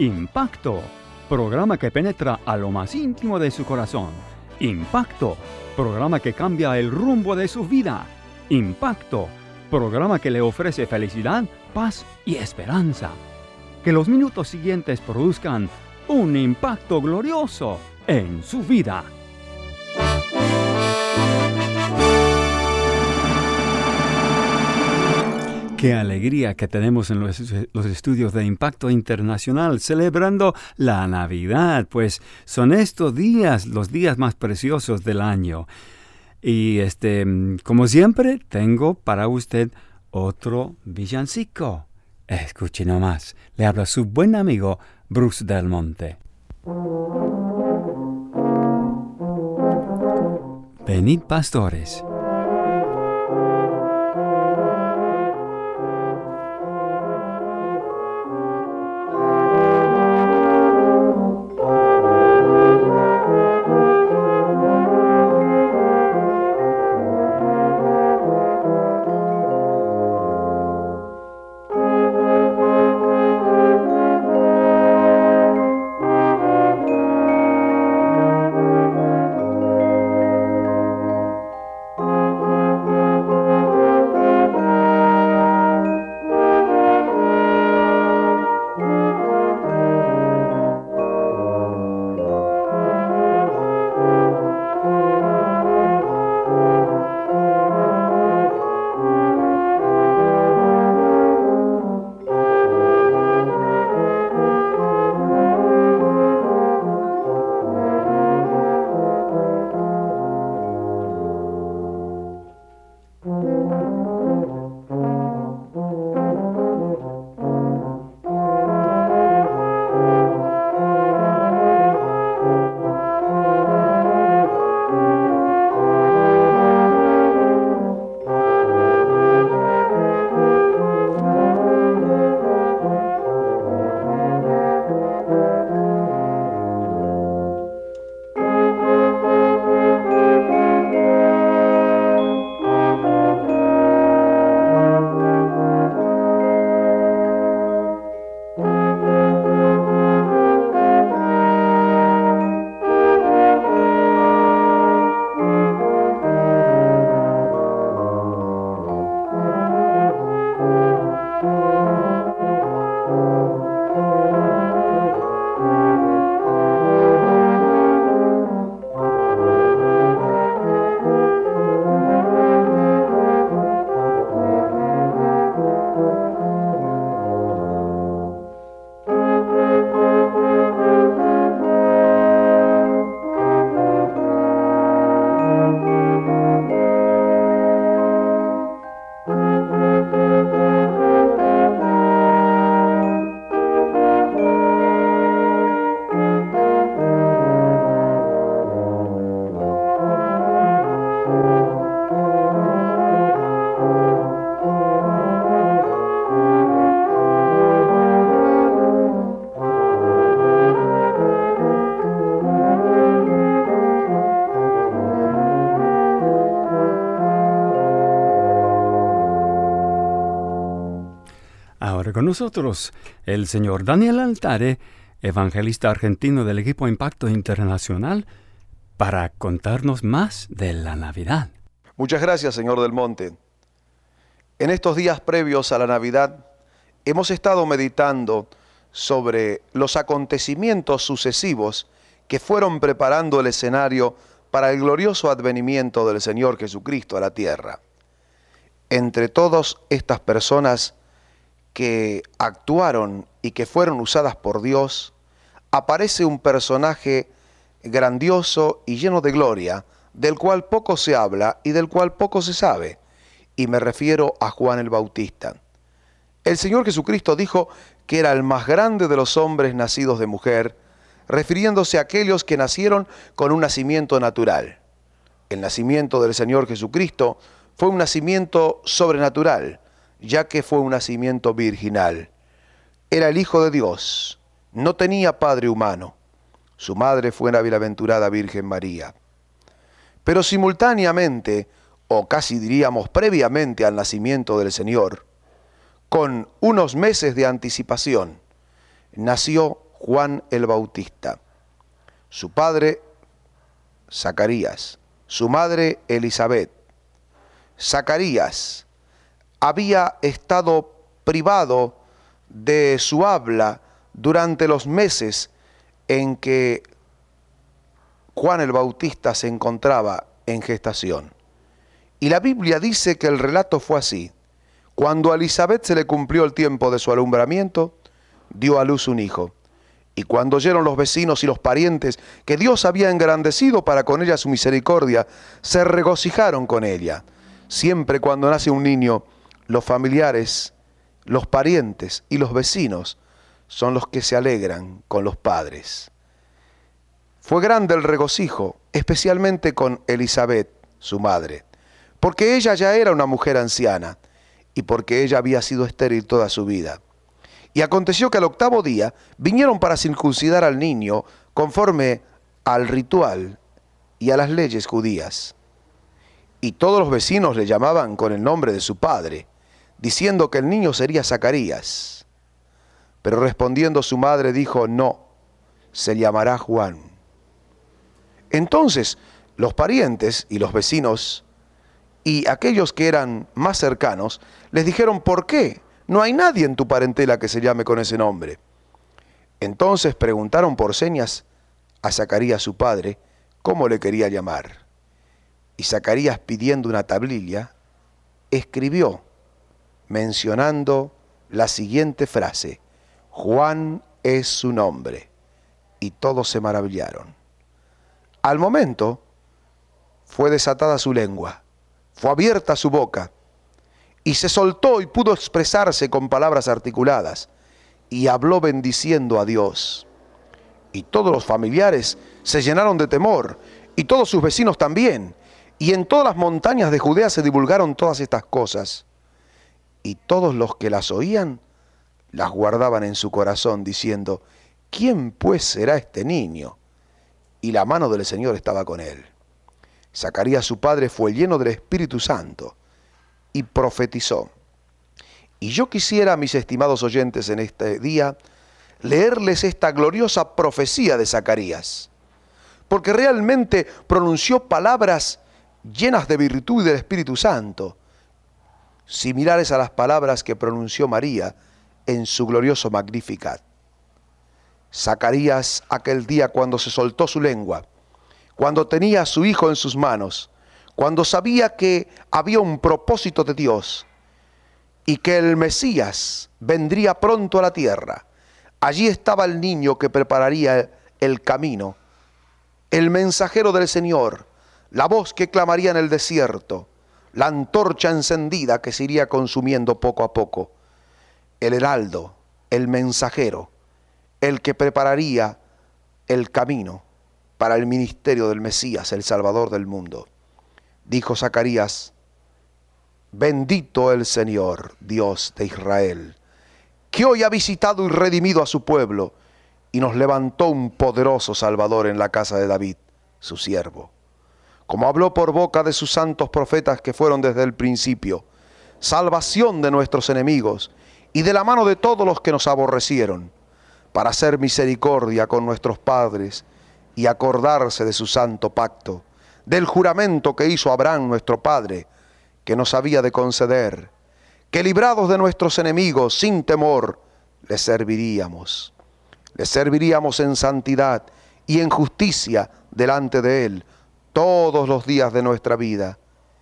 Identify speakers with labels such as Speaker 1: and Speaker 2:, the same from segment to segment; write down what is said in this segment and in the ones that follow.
Speaker 1: Impacto, programa que penetra a lo más íntimo de su corazón. Impacto, programa que cambia el rumbo de su vida. Impacto, programa que le ofrece felicidad, paz y esperanza. Que los minutos siguientes produzcan un impacto glorioso en su vida. Qué alegría que tenemos en los estudios de Impacto Internacional celebrando la Navidad, pues son estos días los días más preciosos del año. Y como siempre, tengo para usted otro villancico. Escuche nomás, le habla su buen amigo Bruce Del Monte. Venid, pastores. Con nosotros el señor Daniel Altare, evangelista argentino del equipo Impacto Internacional, para contarnos más de la Navidad.
Speaker 2: Muchas gracias, señor Del Monte. En estos días previos a la Navidad hemos estado meditando sobre los acontecimientos sucesivos que fueron preparando el escenario para el glorioso advenimiento del Señor Jesucristo a la tierra. Entre todas estas personas que actuaron y que fueron usadas por Dios, aparece un personaje grandioso y lleno de gloria, del cual poco se habla y del cual poco se sabe, y me refiero a Juan el Bautista. El Señor Jesucristo dijo que era el más grande de los hombres nacidos de mujer, refiriéndose a aquellos que nacieron con un nacimiento natural. El nacimiento del Señor Jesucristo fue un nacimiento sobrenatural, ya que fue un nacimiento virginal. Era el Hijo de Dios, no tenía padre humano. Su madre fue la bienaventurada Virgen María. Pero simultáneamente, o casi diríamos previamente al nacimiento del Señor, con unos meses de anticipación, nació Juan el Bautista. Su padre, Zacarías. Su madre, Elisabet. Zacarías había estado privado de su habla durante los meses en que Juan el Bautista se encontraba en gestación. Y la Biblia dice que el relato fue así. Cuando a Elisabet se le cumplió el tiempo de su alumbramiento, dio a luz un hijo. Y cuando oyeron los vecinos y los parientes que Dios había engrandecido para con ella su misericordia, se regocijaron con ella. Siempre cuando nace un niño, los familiares, los parientes y los vecinos son los que se alegran con los padres. Fue grande el regocijo, especialmente con Elisabet, su madre, porque ella ya era una mujer anciana y porque ella había sido estéril toda su vida. Y aconteció que al 8º día vinieron para circuncidar al niño conforme al ritual y a las leyes judías. Y todos los vecinos le llamaban con el nombre de su padre, diciendo que el niño sería Zacarías. Pero respondiendo su madre dijo, no, se llamará Juan. Entonces los parientes y los vecinos y aquellos que eran más cercanos les dijeron, ¿por qué? No hay nadie en tu parentela que se llame con ese nombre. Entonces preguntaron por señas a Zacarías su padre cómo le quería llamar. Y Zacarías, pidiendo una tablilla, escribió mencionando la siguiente frase: Juan es su nombre. Y todos se maravillaron. Al momento fue desatada su lengua, fue abierta su boca, y se soltó y pudo expresarse con palabras articuladas, y habló bendiciendo a Dios. Y todos los familiares se llenaron de temor, y todos sus vecinos también, y en todas las montañas de Judea se divulgaron todas estas cosas. Y todos los que las oían, las guardaban en su corazón, diciendo, ¿quién pues será este niño? Y la mano del Señor estaba con él. Zacarías su padre fue lleno del Espíritu Santo, y profetizó. Y yo quisiera, mis estimados oyentes, en este día, leerles esta gloriosa profecía de Zacarías, porque realmente pronunció palabras llenas de virtud y del Espíritu Santo, similares a las palabras que pronunció María en su glorioso Magnificat. Zacarías, aquel día cuando se soltó su lengua, cuando tenía a su hijo en sus manos, cuando sabía que había un propósito de Dios y que el Mesías vendría pronto a la tierra, allí estaba el niño que prepararía el camino, el mensajero del Señor, la voz que clamaría en el desierto, la antorcha encendida que se iría consumiendo poco a poco, el heraldo, el mensajero, el que prepararía el camino para el ministerio del Mesías, el Salvador del mundo. Dijo Zacarías, bendito el Señor, Dios de Israel, que hoy ha visitado y redimido a su pueblo y nos levantó un poderoso Salvador en la casa de David, su siervo. Como habló por boca de sus santos profetas que fueron desde el principio, salvación de nuestros enemigos y de la mano de todos los que nos aborrecieron, para hacer misericordia con nuestros padres y acordarse de su santo pacto, del juramento que hizo Abraham nuestro padre, que nos había de conceder, que librados de nuestros enemigos sin temor, les serviríamos en santidad y en justicia delante de él todos los días de nuestra vida.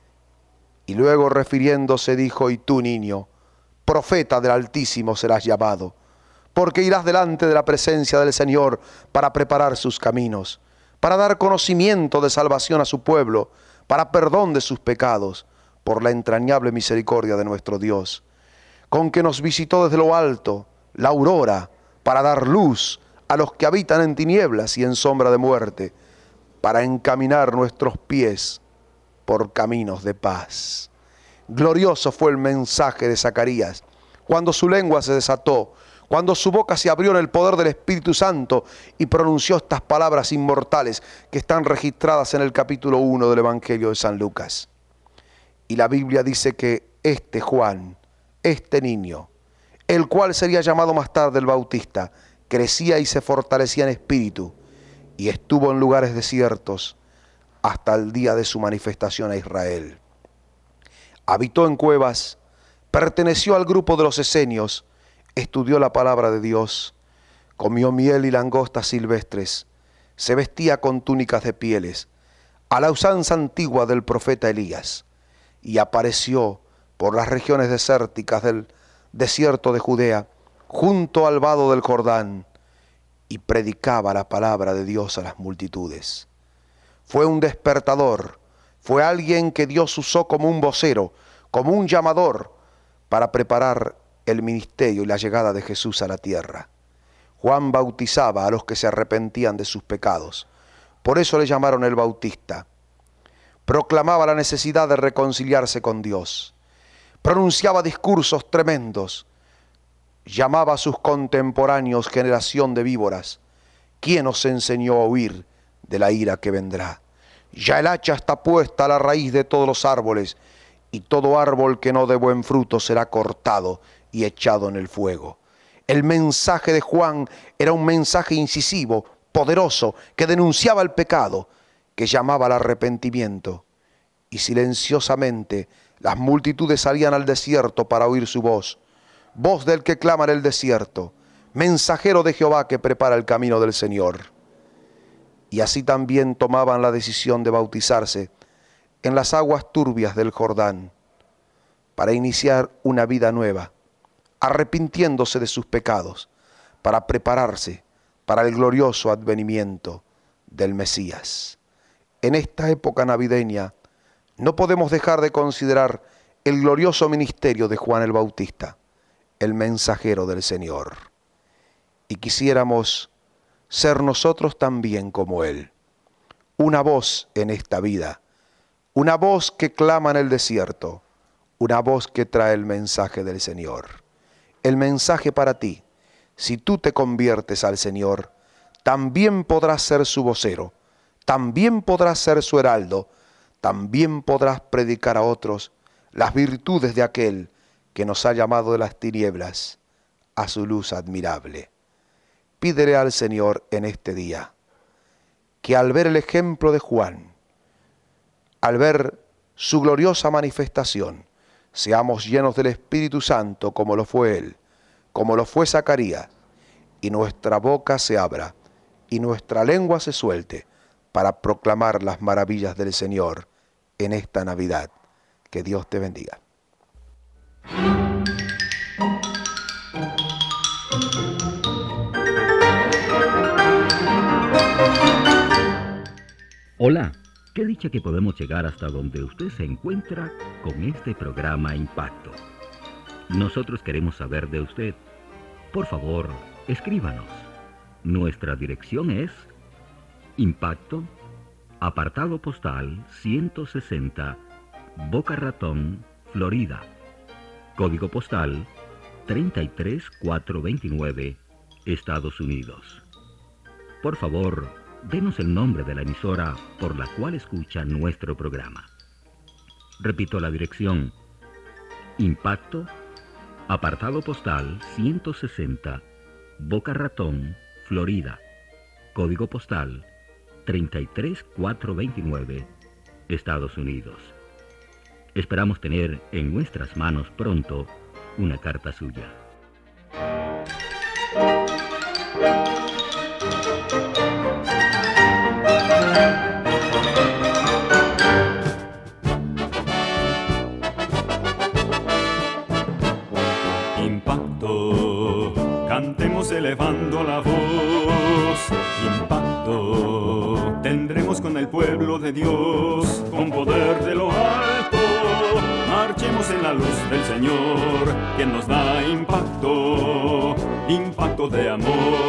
Speaker 2: Y luego refiriéndose dijo, y tú, niño, profeta del Altísimo serás llamado, porque irás delante de la presencia del Señor para preparar sus caminos, para dar conocimiento de salvación a su pueblo, para perdón de sus pecados, por la entrañable misericordia de nuestro Dios, con que nos visitó desde lo alto la aurora, para dar luz a los que habitan en tinieblas y en sombra de muerte, para encaminar nuestros pies por caminos de paz. Glorioso fue el mensaje de Zacarías, cuando su lengua se desató, cuando su boca se abrió en el poder del Espíritu Santo y pronunció estas palabras inmortales que están registradas en el capítulo 1 del Evangelio de San Lucas. Y la Biblia dice que este Juan, este niño, el cual sería llamado más tarde el Bautista, crecía y se fortalecía en espíritu, y estuvo en lugares desiertos hasta el día de su manifestación a Israel. Habitó en cuevas, perteneció al grupo de los esenios, estudió la palabra de Dios, comió miel y langostas silvestres, se vestía con túnicas de pieles, a la usanza antigua del profeta Elías, y apareció por las regiones desérticas del desierto de Judea, junto al vado del Jordán, y predicaba la palabra de Dios a las multitudes. Fue un despertador, fue alguien que Dios usó como un vocero, como un llamador, para preparar el ministerio y la llegada de Jesús a la tierra. Juan bautizaba a los que se arrepentían de sus pecados. Por eso le llamaron el Bautista. Proclamaba la necesidad de reconciliarse con Dios. Pronunciaba discursos tremendos. Llamaba a sus contemporáneos generación de víboras. ¿Quién os enseñó a huir de la ira que vendrá? Ya el hacha está puesta a la raíz de todos los árboles, y todo árbol que no dé buen fruto será cortado y echado en el fuego. El mensaje de Juan era un mensaje incisivo, poderoso, que denunciaba el pecado, que llamaba al arrepentimiento. Y silenciosamente las multitudes salían al desierto para oír su voz. Voz del que clama en el desierto, mensajero de Jehová que prepara el camino del Señor. Y así también tomaban la decisión de bautizarse en las aguas turbias del Jordán, para iniciar una vida nueva, arrepintiéndose de sus pecados, para prepararse para el glorioso advenimiento del Mesías. En esta época navideña no podemos dejar de considerar el glorioso ministerio de Juan el Bautista, el mensajero del Señor. Y quisiéramos ser nosotros también como él, una voz en esta vida, una voz que clama en el desierto, una voz que trae el mensaje del Señor. El mensaje para ti, si tú te conviertes al Señor, también podrás ser su vocero, también podrás ser su heraldo, también podrás predicar a otros las virtudes de aquel que nos ha llamado de las tinieblas a su luz admirable. Pídele al Señor en este día que al ver el ejemplo de Juan, al ver su gloriosa manifestación, seamos llenos del Espíritu Santo como lo fue él, como lo fue Zacarías, y nuestra boca se abra y nuestra lengua se suelte para proclamar las maravillas del Señor en esta Navidad. Que Dios te bendiga.
Speaker 3: Hola, qué dicha que podemos llegar hasta donde usted se encuentra con este programa Impacto. Nosotros queremos saber de usted. Por favor, escríbanos. Nuestra dirección es Impacto, apartado postal 160, Boca Ratón, Florida. Código postal 33429, Estados Unidos. Por favor, denos el nombre de la emisora por la cual escucha nuestro programa. Repito la dirección: Impacto, apartado postal 160, Boca Ratón, Florida. Código postal 33429, Estados Unidos. Esperamos tener en nuestras manos pronto una carta suya.
Speaker 1: Impacto, cantemos elevando la voz. Impacto, tendremos con el pueblo de Dios, con poder de lo alto. Marchemos en la luz del Señor, que nos da impacto, impacto de amor.